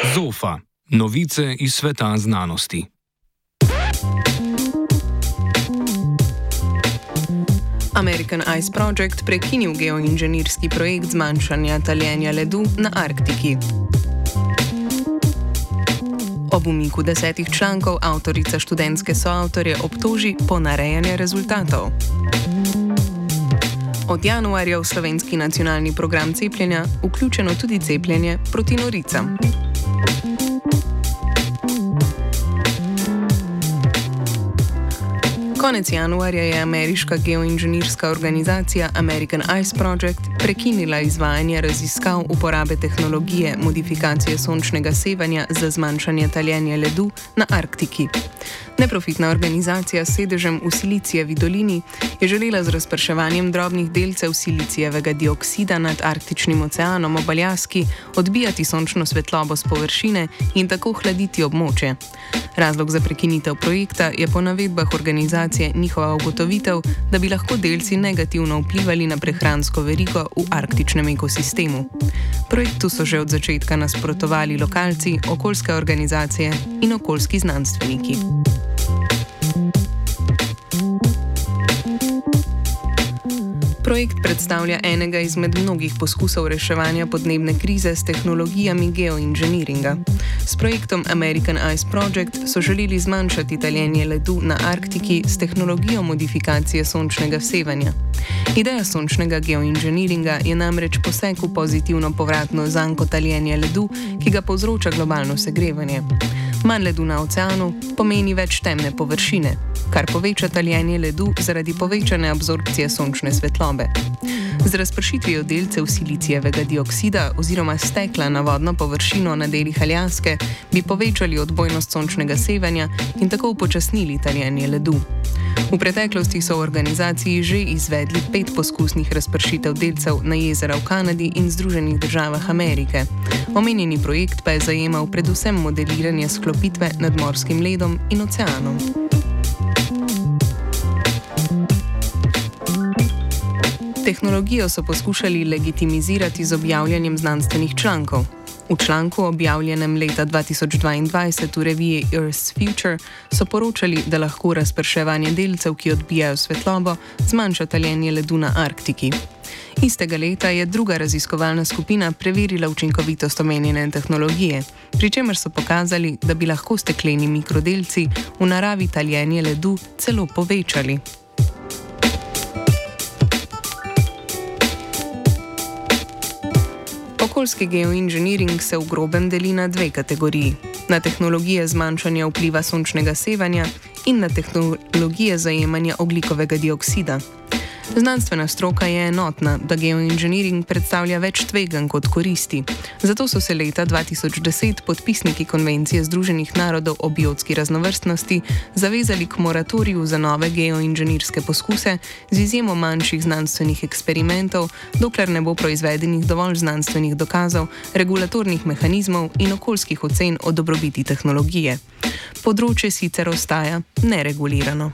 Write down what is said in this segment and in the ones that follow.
ZOFA. Novice iz sveta znanosti. American Ice Project prekinil geoinženirski projekt zmanjšanja taljenja ledu na Arktiki. Ob umiku 10 člankov avtorica študentske soavtorje obtoži ponarejanje rezultatov. Od januarja v slovenski nacionalni program cepljenja vključeno tudi cepljenje proti noricam. Konec januarja je ameriška geoinženirska organizacija American Ice Project prekinila izvajanje raziskav uporabe tehnologije modifikacije sončnega sevanja za zmanjšanje taljenja ledu na Arktiki. Neprofitna organizacija s sedežem v Silicijevi dolini je želela z razprševanjem drobnih delcev silicijevega dioksida nad Arktičnim oceanom ob Aljaski odbijati sončno svetlobo s površine in tako hladiti območje. Razlog za prekinitev projekta je po navedbah organizacije njihova ugotovitev, da bi lahko delci negativno vplivali na prehransko verigo v arktičnem ekosistemu. Projektu so že od začetka nasprotovali lokalci, okoljske organizacije in okoljski znanstveniki. Projekt predstavlja enega izmed mnogih poskusov reševanja podnebne krize s tehnologijami geoinženiringa. S projektom American Ice Project so želeli zmanjšati taljenje ledu na Arktiki s tehnologijo modifikacije sončnega sevanja. Ideja sončnega geoinženiringa je namreč poseg v pozitivno povratno zanko taljenja ledu, ki ga povzroča globalno segrevanje. Manj ledu na oceanu pomeni več temne površine, kar poveča taljenje ledu zaradi povečane absorpcije sončne svetlobe. Z razpršitvijo delcev silicijevega dioksida oziroma stekla na vodno površino na delih Aljaske bi povečali odbojnost sončnega sevanja in tako upočasnili taljenje ledu. V preteklosti so v organizaciji že izvedli 5 poskusnih razpršitev delcev na jezera v Kanadi in Združenih državah Amerike. Omenjeni projekt pa je zajemal predvsem modeliranje sklopitve nad morskim ledom in oceanom. Tehnologijo so poskušali legitimizirati z objavljanjem znanstvenih člankov. V članku, objavljenem leta 2022 v reviji Earth's Future, so poročali, da lahko razprševanje delcev, ki odbijajo svetlobo, zmanjša taljenje ledu na Arktiki. Istega leta je druga raziskovalna skupina preverila učinkovitost omenjene tehnologije, pri čemer so pokazali, da bi lahko stekleni mikrodelci v naravi taljenje ledu celo povečali. Okoljski geoinženiring se v grobem deli na 2 kategoriji: na tehnologije zmanjšanja vpliva sončnega sevanja in na tehnologije zajemanja ogljikovega dioksida. Znanstvena stroka je enotna, da geoinženiring predstavlja več tveganj kot koristi. Zato so se leta 2010 podpisniki Konvencije Združenih narodov o biotski raznovrstnosti zavezali k moratoriju za nove geoinženirske poskuse z izjemo manjših znanstvenih eksperimentov, dokler ne bo proizvedenih dovolj znanstvenih dokazov, regulatornih mehanizmov in okoljskih ocen o dobrobiti tehnologije. Področje sicer ostaja neregulirano.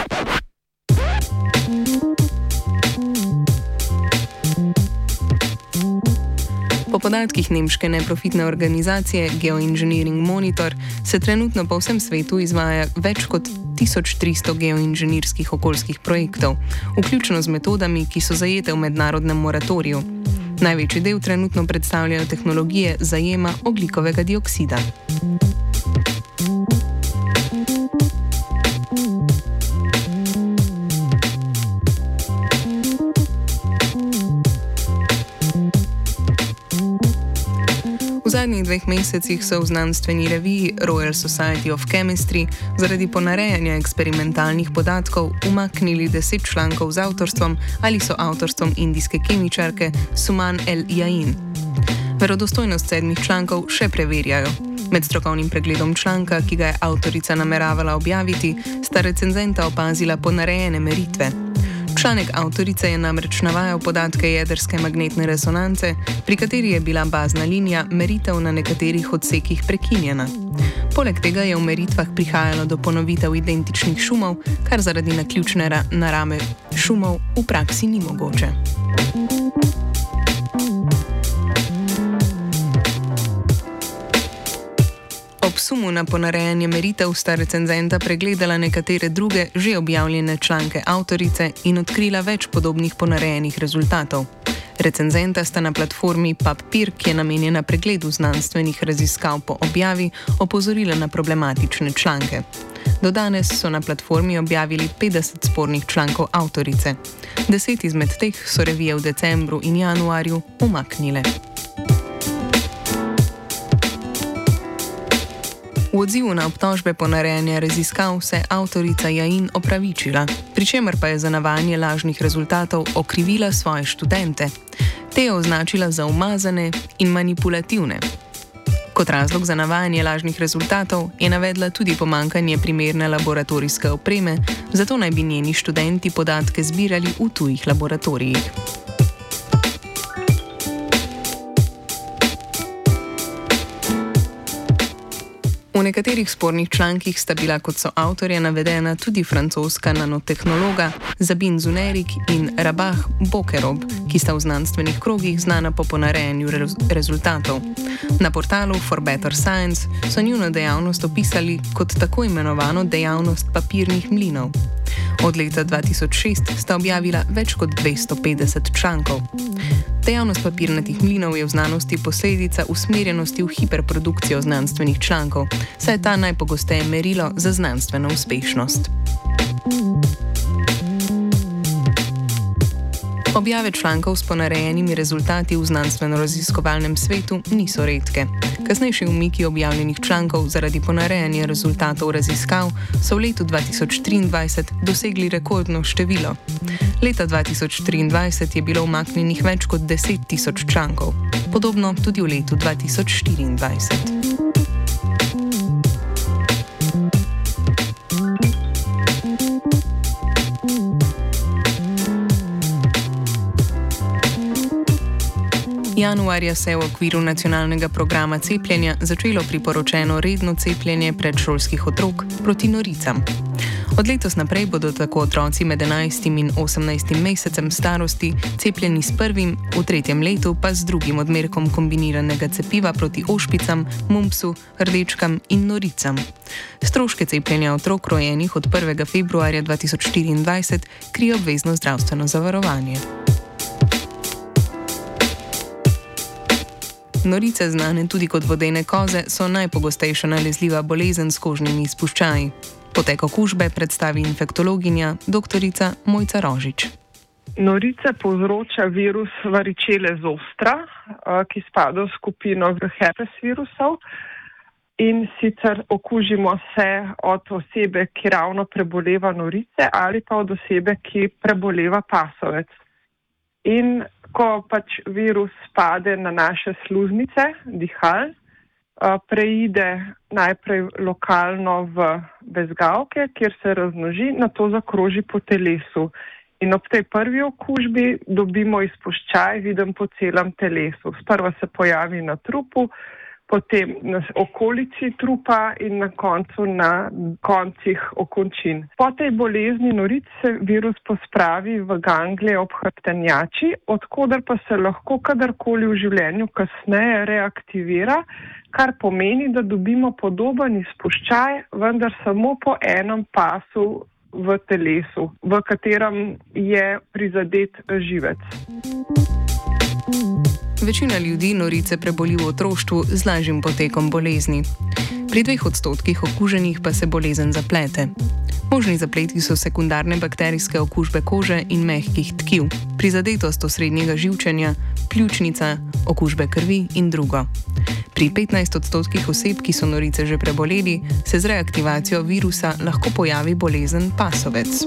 Po podatkih nemške neprofitne organizacije Geoengineering Monitor se trenutno po vsem svetu izvaja več kot 1300 geoinženirskih okoljskih projektov, vključno z metodami, ki so zajete v mednarodnem moratoriju. Največji del trenutno predstavljajo tehnologije zajema ogljikovega dioksida. V zadnjih 2 mesecih so v znanstveni reviji Royal Society of Chemistry zaradi ponarejanja eksperimentalnih podatkov umaknili 10 člankov z avtorstvom ali so avtorstvom indijske kemičarke Suman El Jain. Verodostojnost 7 člankov še preverjajo. Med strokovnim pregledom članka, ki ga je avtorica nameravala objaviti, sta recenzenta opazila ponarejene meritve. Članek avtorice je namreč navajal podatke jedrske magnetne resonance, pri kateri je bila bazna linija meritev na nekaterih odsekih prekinjena. Poleg tega je v meritvah prihajalo do ponovitev identičnih šumov, kar zaradi naključne narave šumov v praksi ni mogoče. sumu na ponarejanje meritev sta recenzenta pregledala nekatere druge že objavljene članke avtorice in odkrila več podobnih ponarejenih rezultatov. Recenzenta sta na platformi PubPeer, ki je namenjena pregledu znanstvenih raziskav po objavi, opozorila na problematične članke. Do danes so na platformi objavili 50 spornih člankov avtorice. 10 izmed teh so revije v decembru in januarju umaknile. V odzivu na obtožbe ponarejanja raziskav se avtorica Jain opravičila, pri čemer pa je za navajanje lažnih rezultatov okrivila svoje študente. Te je označila za umazane in manipulativne. Kot razlog za navajanje lažnih rezultatov je navedla tudi pomanjkanje primerne laboratorijske opreme, zato naj bi njeni študenti podatke zbirali v tujih laboratorijih. V nekaterih spornih člankih sta bila kot soavtorja navedena tudi francoska nanotehnologa Sabine Zunerik in Rabah Bokerob, ki sta v znanstvenih krogih znana po ponarejanju rezultatov. Na portalu For Better Science so njuno dejavnost opisali kot tako imenovano dejavnost papirnih mlinov. Od leta 2006 sta objavila več kot 250 člankov. Dejavnost papirnatih mlinov je v znanosti posledica usmerjenosti v hiperprodukcijo znanstvenih člankov, saj je ta najpogosteje merilo za znanstveno uspešnost. Objave člankov s ponarejenimi rezultati v znanstveno-raziskovalnem svetu niso redke. Kasnejši umiki objavljenih člankov zaradi ponarejanja rezultatov raziskav so v letu 2023 dosegli rekordno število. Leta 2023 je bilo umaknjenih več kot 10 000 člankov, podobno tudi v letu 2024. Januarja se je v okviru nacionalnega programa cepljenja začelo priporočeno redno cepljenje predšolskih otrok proti noricam. Od letos naprej bodo tako otroci med 11. in 18. mesecem starosti cepljeni s prvim, v 3. letu pa z drugim odmerkom kombiniranega cepiva proti ošpicam, mumpsu, rdečkam in noricam. Stroške cepljenja otrok rojenih od 1. februarja 2024 krije obvezno zdravstveno zavarovanje. Norice, znane tudi kot vodene koze, so najpogostejša nalezljiva bolezen s kožnimi izpuščaji. Potek okužbe predstavi infektologinja dr. Mojca Rožič. Norice povzroča virus varičele zostra, ki spada v skupino herpes virusov, in sicer okužimo se od osebe, ki ravno preboleva norice, ali pa od osebe, ki preboleva pasovec. In ko pač virus pade na naše sluznice, dihal, preide najprej lokalno v bezgavke, kjer se razmnoži, nato zakroži po telesu. In ob tej prvi okužbi dobimo izpuščaj, viden po celem telesu. Sprva se pojavi na trupu, potem na okolici trupa in na koncu na koncih okončin. Po tej bolezni noric se virus pospravi v ganglije ob hrbtenjači, odkoder pa se lahko kadarkoli v življenju kasneje reaktivira, kar pomeni, da dobimo podoben izpuščaj, vendar samo po enem pasu v telesu, v katerem je prizadet živec. Večina ljudi norice preboli v otroštvu z lažjim potekom bolezni. Pri 2% okuženih pa se bolezen zaplete. Možni zapleti so sekundarne bakterijske okužbe kože in mehkih tkiv, prizadetost osrednjega živčenja, pljučnica, okužbe krvi in drugo. Pri 15% oseb, ki so norice že preboleli, se z reaktivacijo virusa lahko pojavi bolezen pasovec.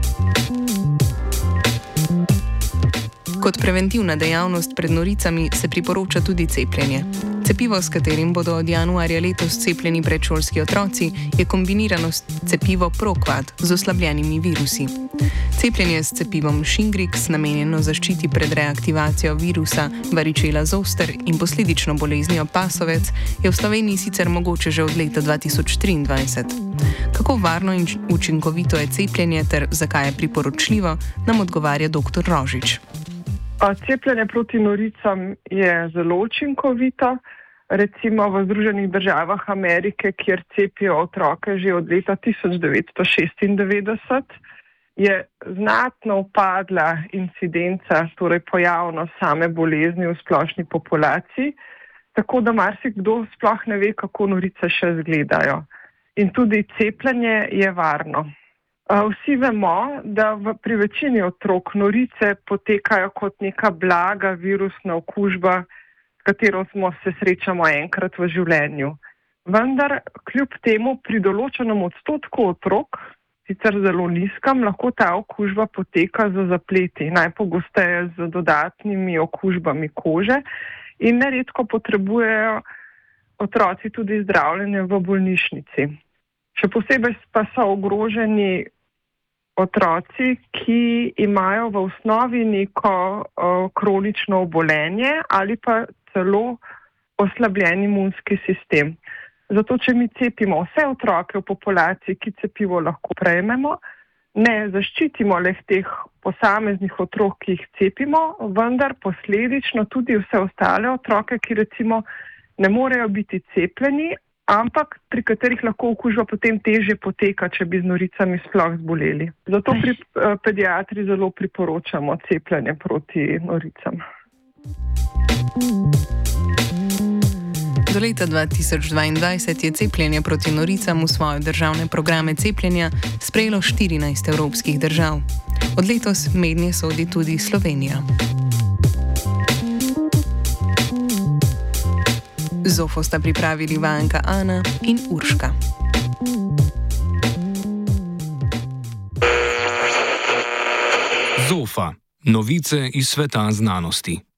Kot preventivna dejavnost pred noricami se priporoča tudi cepljenje. Cepivo, s katerim bodo od januarja letos cepljeni predšolski otroci, je kombinirano cepivo Proquad z oslabljenimi virusi. Cepljenje s cepivom Shingrix, namenjeno zaščiti pred reaktivacijo virusa varičela zoster in posledično boleznijo pasovec, je v Sloveniji sicer mogoče že od leta 2023. Kako varno in učinkovito je cepljenje ter zakaj je priporočljivo, nam odgovarja dr. Rožič. Cepljenje proti noricam je zelo učinkovito. recimo v Združenih državah Amerike, kjer cepijo otroke že od leta 1996, je znatno upadla incidenca, torej pojavnost same bolezni v splošni populaciji, tako da marsikdo sploh ne ve, kako norice še izgledajo. In tudi cepljenje je varno. Vsi vemo, da pri večini otrok norice potekajo kot neka blaga virusna okužba, s katero se srečamo enkrat v življenju. Vendar kljub temu pri določenem odstotku otrok, sicer zelo nizkem, lahko ta okužba poteka z zapleti, najpogosteje z dodatnimi okužbami kože in neredko potrebujejo otroci tudi zdravljenje v bolnišnici. Še posebej pa so ogroženi otroci, ki imajo v osnovi neko kronično obolenje ali pa celo oslabljen imunski sistem. Zato, če mi cepimo vse otroke v populaciji, ki cepivo lahko prejmemo, ne zaščitimo le teh posameznih otrok, ki jih cepimo, vendar posledično tudi vse ostale otroke, ki recimo ne morejo biti cepljeni, ampak pri katerih lahko okužba potem težje poteka, če bi z noricami sploh zboleli. Zato pri pediatri zelo priporočamo cepljenje proti noricam. Do leta 2022 je cepljenje proti noricam v svoje državne programe cepljenja sprejelo 14 evropskih držav. Od letos mednje sodi tudi Slovenija. Zofo sta pripravili Vanka, Ana in Urška. Zofa. Novice iz sveta znanosti.